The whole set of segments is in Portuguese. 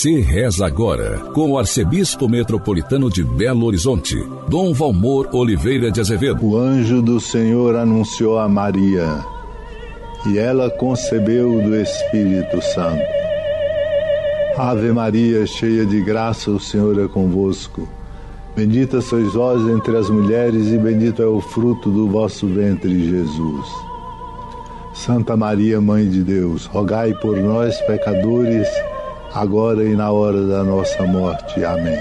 Você reza agora com o arcebispo metropolitano de Belo Horizonte, Dom Valmor Oliveira de Azevedo. O anjo do Senhor anunciou a Maria, e ela concebeu do Espírito Santo. Ave Maria, cheia de graça, o Senhor é convosco. Bendita sois vós entre as mulheres, e bendito é o fruto do vosso ventre, Jesus. Santa Maria, Mãe de Deus, rogai por nós, pecadores, agora e na hora da nossa morte. Amém.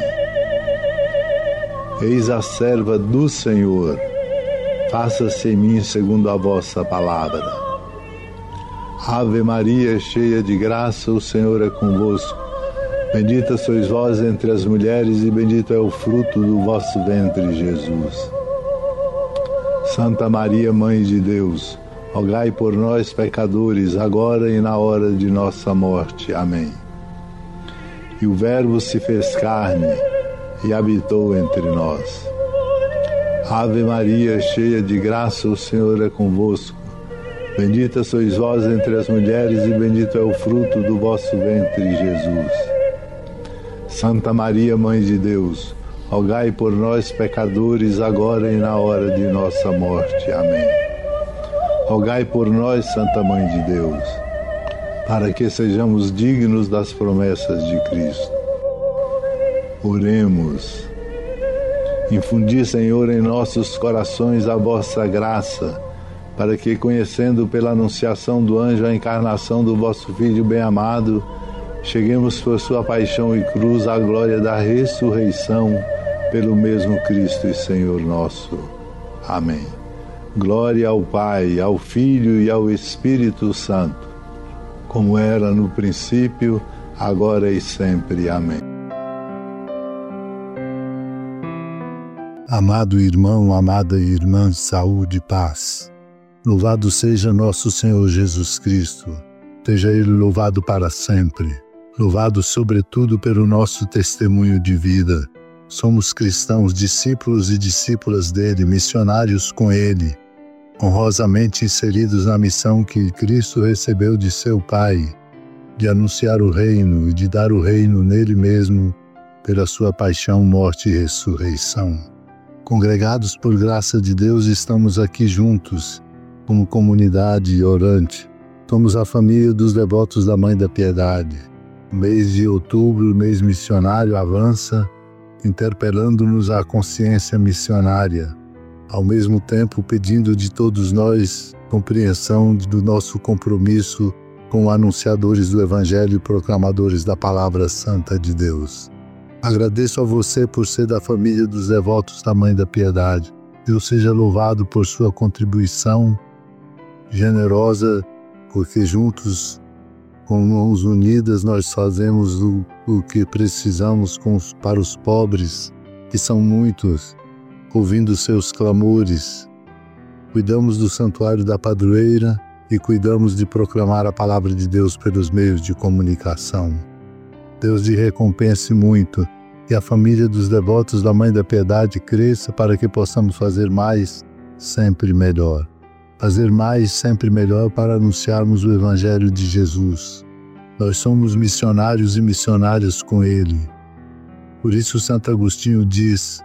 Eis a serva do Senhor, faça-se em mim segundo a vossa palavra. Ave Maria, cheia de graça, o Senhor é convosco. Bendita sois vós entre as mulheres, e bendito é o fruto do vosso ventre, Jesus. Santa Maria, Mãe de Deus, rogai por nós, pecadores, agora e na hora de nossa morte. Amém. E o Verbo se fez carne e habitou entre nós. Ave Maria, cheia de graça, o Senhor é convosco. Bendita sois vós entre as mulheres, e bendito é o fruto do vosso ventre, Jesus. Santa Maria, Mãe de Deus, rogai por nós, pecadores, agora e na hora de nossa morte. Amém. Rogai por nós, Santa Mãe de Deus, para que sejamos dignos das promessas de Cristo. Oremos. Infundi, Senhor, em nossos corações a vossa graça, para que, conhecendo pela anunciação do anjo a encarnação do vosso Filho bem-amado, cheguemos por sua paixão e cruz à glória da ressurreição, pelo mesmo Cristo e Senhor nosso. Amém. Glória ao Pai, ao Filho e ao Espírito Santo, como era no princípio, agora e sempre. Amém. Amado irmão, amada irmã, saúde e paz. Louvado seja nosso Senhor Jesus Cristo. Seja Ele louvado para sempre. Louvado sobretudo pelo nosso testemunho de vida. Somos cristãos, discípulos e discípulas dele, missionários com ele, honrosamente inseridos na missão que Cristo recebeu de seu Pai, de anunciar o reino e de dar o reino nele mesmo, pela sua paixão, morte e ressurreição. Congregados por graça de Deus, estamos aqui juntos, como comunidade orante. Somos a família dos devotos da Mãe da Piedade. O mês de outubro, o mês missionário, avança, interpelando-nos à consciência missionária, ao mesmo tempo pedindo de todos nós compreensão do nosso compromisso com anunciadores do Evangelho e proclamadores da Palavra Santa de Deus. Agradeço a você por ser da família dos devotos da Mãe da Piedade. Deus seja louvado por sua contribuição generosa, porque juntos, com mãos unidas, nós fazemos o que precisamos para os pobres, que são muitos, ouvindo seus clamores. Cuidamos do santuário da padroeira e cuidamos de proclamar a palavra de Deus pelos meios de comunicação. Deus lhe recompense muito e a família dos devotos da Mãe da Piedade cresça para que possamos fazer mais, sempre melhor. Fazer mais, sempre melhor para anunciarmos o Evangelho de Jesus. Nós somos missionários e missionárias com Ele. Por isso Santo Agostinho diz: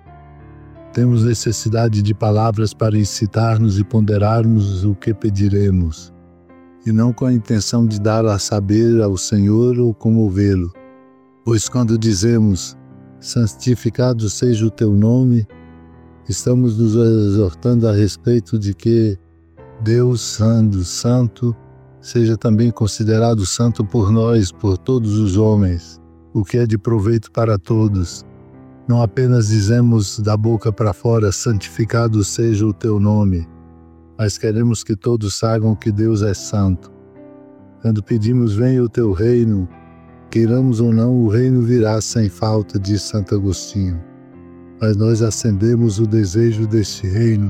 temos necessidade de palavras para incitar-nos e ponderarmos o que pediremos, e não com a intenção de dar a saber ao Senhor ou comovê-lo. Pois quando dizemos, santificado seja o teu nome, estamos nos exortando a respeito de que Deus, sendo santo, seja também considerado santo por nós, por todos os homens, o que é de proveito para todos. Não apenas dizemos da boca para fora, santificado seja o teu nome, mas queremos que todos saibam que Deus é santo. Quando pedimos venha o teu reino, queiramos ou não, o reino virá sem falta, diz Santo Agostinho. Mas nós acendemos o desejo deste reino,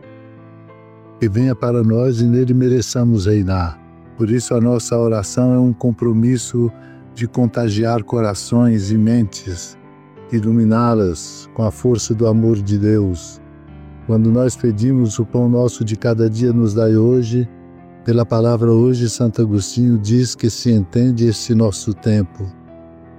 que venha para nós e nele mereçamos reinar. Por isso a nossa oração é um compromisso de contagiar corações e mentes, iluminá-las com a força do amor de Deus. Quando nós pedimos o pão nosso de cada dia nos dai hoje, pela palavra hoje, Santo Agostinho diz que se entende esse nosso tempo.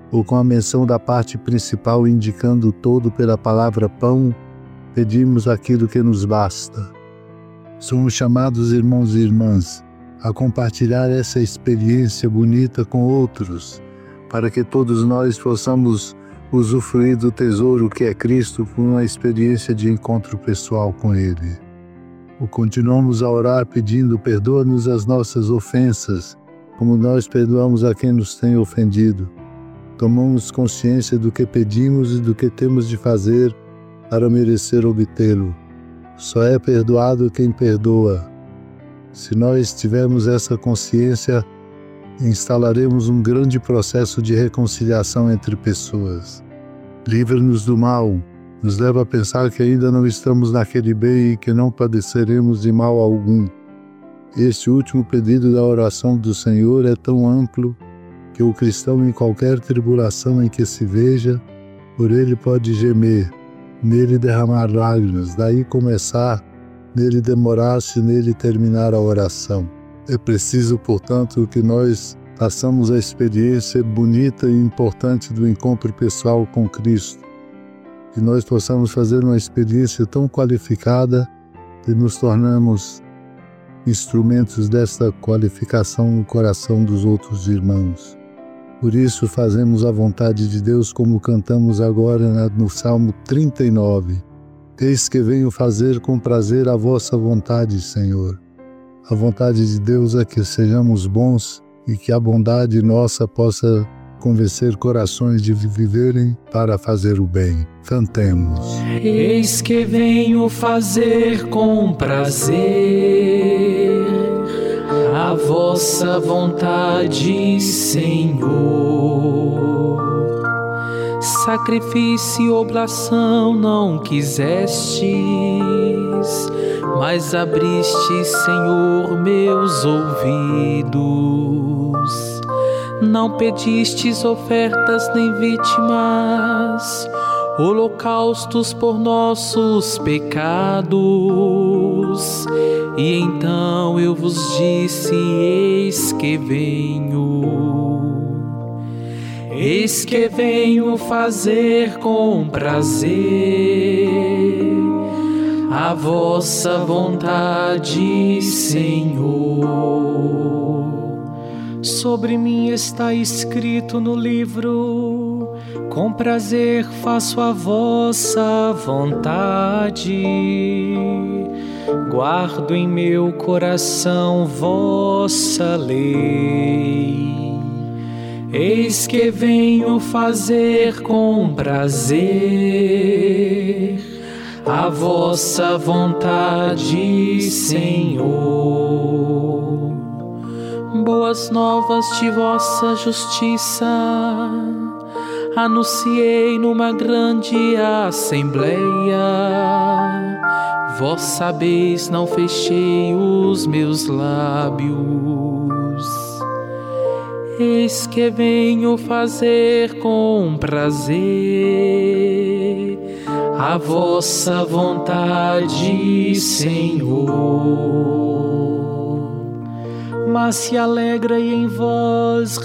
ou com a menção da parte principal indicando o todo pela palavra pão, pedimos aquilo que nos basta. Somos chamados, irmãos e irmãs, a compartilhar essa experiência bonita com outros, para que todos nós possamos usufruir do tesouro que é Cristo por uma experiência de encontro pessoal com Ele. Continuamos a orar pedindo: perdoa-nos as nossas ofensas, como nós perdoamos a quem nos tem ofendido. Tomamos consciência do que pedimos e do que temos de fazer para merecer obtê-lo. Só é perdoado quem perdoa. Se nós tivermos essa consciência, instalaremos um grande processo de reconciliação entre pessoas. Livra-nos do mal, nos leva a pensar que ainda não estamos naquele bem e que não padeceremos de mal algum. Este último pedido da oração do Senhor é tão amplo que o cristão, em qualquer tribulação em que se veja, por ele pode gemer, nele derramar lágrimas, daí começar, nele demorar-se, nele terminar a oração. É preciso, portanto, que nós façamos a experiência bonita e importante do encontro pessoal com Cristo, que nós possamos fazer uma experiência tão qualificada que nos tornamos instrumentos dessa qualificação no coração dos outros irmãos. Por isso fazemos a vontade de Deus, como cantamos agora no Salmo 39. Eis que venho fazer com prazer a vossa vontade, Senhor. A vontade de Deus é que sejamos bons e que a bondade nossa possa convencer corações de viverem para fazer o bem. Cantemos. Eis que venho fazer com prazer a vossa vontade, Senhor. Sacrifício e oblação não quisestes, mas abriste, Senhor, meus ouvidos. Não pedistes ofertas nem vítimas, holocaustos por nossos pecados. E então eu vos disse: eis que venho. Eis que venho fazer com prazer a vossa vontade, Senhor. Sobre mim está escrito no livro: com prazer faço a vossa vontade. Guardo em meu coração vossa lei. Eis que venho fazer com prazer a vossa vontade, Senhor. Boas novas de vossa justiça anunciei numa grande assembleia. Vós sabeis, não fechei os meus lábios. Eis que venho fazer com prazer a vossa vontade, Senhor. Mas se alegra e em vós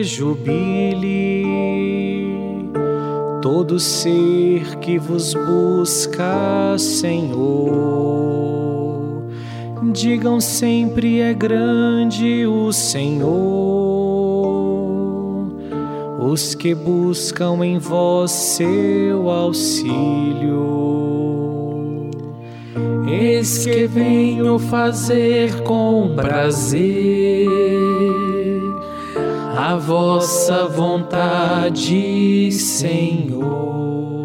rejubile todo ser que vos busca, Senhor. Digam sempre: é grande o Senhor. Os que buscam em vós seu auxílio. Eis que venho fazer com prazer a vossa vontade, Senhor.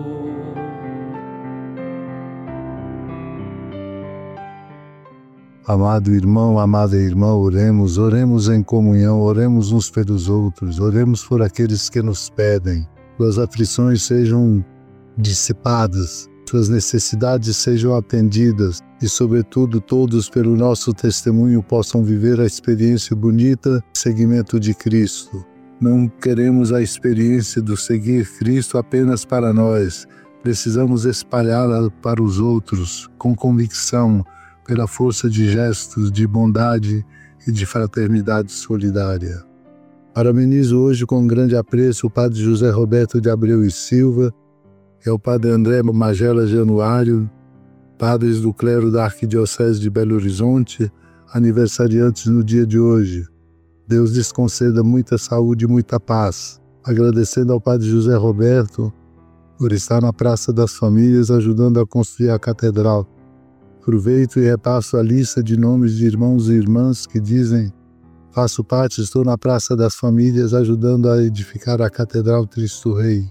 Amado irmão, amada irmã, oremos em comunhão, oremos uns pelos outros, oremos por aqueles que nos pedem, suas aflições sejam dissipadas, suas necessidades sejam atendidas e, sobretudo, todos pelo nosso testemunho possam viver a experiência bonita de seguimento de Cristo. Não queremos a experiência do seguir Cristo apenas para nós, precisamos espalhá-la para os outros com convicção, pela força de gestos de bondade e de fraternidade solidária. Parabenizo hoje com grande apreço o Padre José Roberto de Abreu e Silva, que é o Padre André Magela Januário, padres do clero da Arquidiocese de Belo Horizonte, aniversariantes no dia de hoje. Deus lhes conceda muita saúde e muita paz. Agradecendo ao Padre José Roberto por estar na Praça das Famílias ajudando a construir a catedral. Aproveito e repasso a lista de nomes de irmãos e irmãs que dizem: faço parte, estou na Praça das Famílias ajudando a edificar a Catedral Cristo Rei.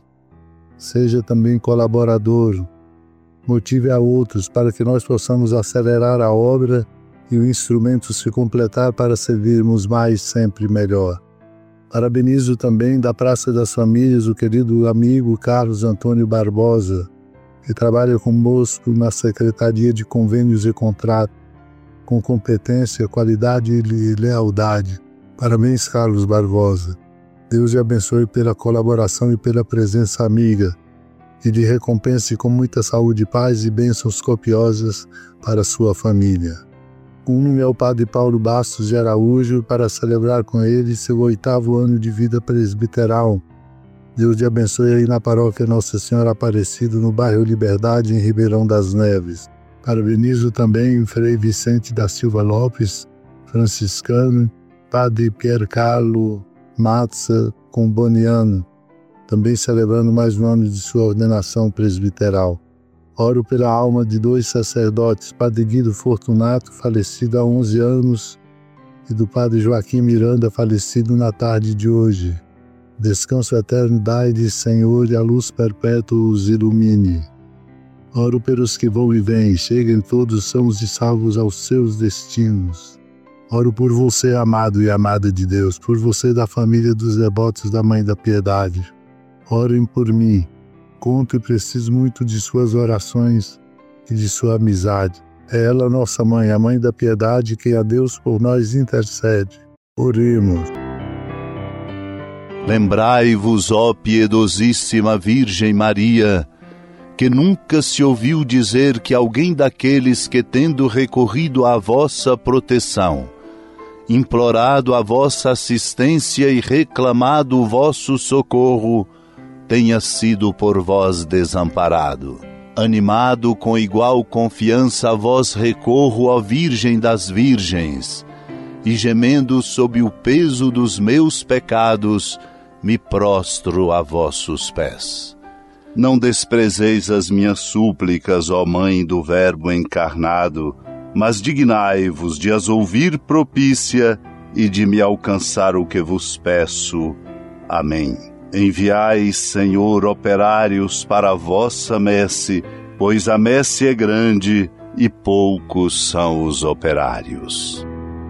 Seja também colaborador. Motive a outros para que nós possamos acelerar a obra e o instrumento se completar para servirmos mais sempre melhor. Parabenizo também da Praça das Famílias o querido amigo Carlos Antônio Barbosa, que trabalha conosco na Secretaria de Convênios e Contratos, com competência, qualidade e lealdade. Parabéns, Carlos Barbosa. Deus lhe abençoe pela colaboração e pela presença amiga, e lhe recompense com muita saúde, paz e bênçãos copiosas para a sua família. Uno-me ao Padre Paulo Bastos de Araújo para celebrar com ele seu 8º ano de vida presbiteral. Deus te abençoe aí na paróquia Nossa Senhora Aparecida, no bairro Liberdade, em Ribeirão das Neves. Parabenizo também o Frei Vicente da Silva Lopes, franciscano, Padre Pier Carlo Matza Comboniano, também celebrando mais um ano de sua ordenação presbiteral. Oro pela alma de 2 sacerdotes, Padre Guido Fortunato, falecido há 11 anos, e do Padre Joaquim Miranda, falecido na tarde de hoje. Descanso eterno dai-lhes, Senhor, e a luz perpétua os ilumine. Oro pelos que vão e vêm, cheguem todos sãos e salvos aos seus destinos. Oro por você, amado e amada de Deus, por você da família dos devotos da Mãe da Piedade. Orem por mim. Conto e preciso muito de suas orações e de sua amizade. É ela, nossa Mãe, a Mãe da Piedade, quem a Deus por nós intercede. Oremos. Lembrai-vos, ó piedosíssima Virgem Maria, que nunca se ouviu dizer que alguém daqueles que, tendo recorrido à vossa proteção, implorado a vossa assistência e reclamado o vosso socorro, tenha sido por vós desamparado. Animado com igual confiança a vós recorro, ó Virgem das Virgens, e gemendo sob o peso dos meus pecados, me prostro a vossos pés. Não desprezeis as minhas súplicas, ó Mãe do Verbo encarnado, mas dignai-vos de as ouvir propícia e de me alcançar o que vos peço. Amém. Enviai, Senhor, operários para a vossa messe, pois a messe é grande e poucos são os operários.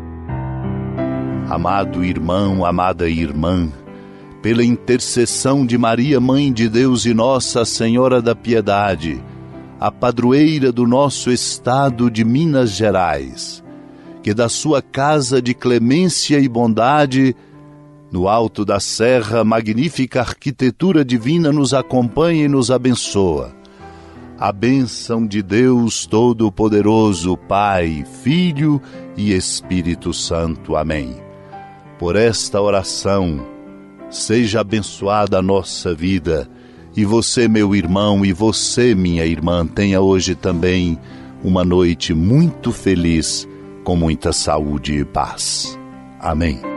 Amado irmão, amada irmã, pela intercessão de Maria, Mãe de Deus e Nossa Senhora da Piedade, a padroeira do nosso estado de Minas Gerais, que da sua casa de clemência e bondade, no alto da serra, magnífica arquitetura divina nos acompanha e nos abençoa. A bênção de Deus Todo-Poderoso, Pai, Filho e Espírito Santo. Amém. Por esta oração, seja abençoada a nossa vida, e você, meu irmão, e você, minha irmã, tenha hoje também uma noite muito feliz, com muita saúde e paz. Amém.